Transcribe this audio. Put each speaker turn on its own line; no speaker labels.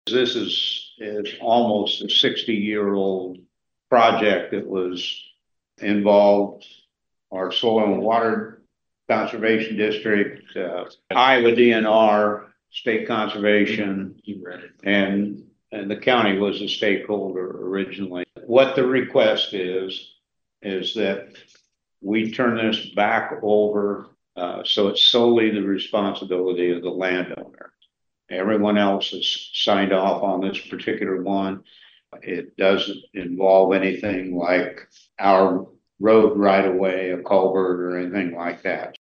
This is almost a 60-year-old project that was involved our soil and water conservation district, Iowa DNR, state conservation, and the county was a stakeholder originally. What the request is that we turn this back over, so it's solely the responsibility of the landowner. Everyone else has signed off on this particular one. It doesn't involve anything like our road right away, a culvert or anything like that.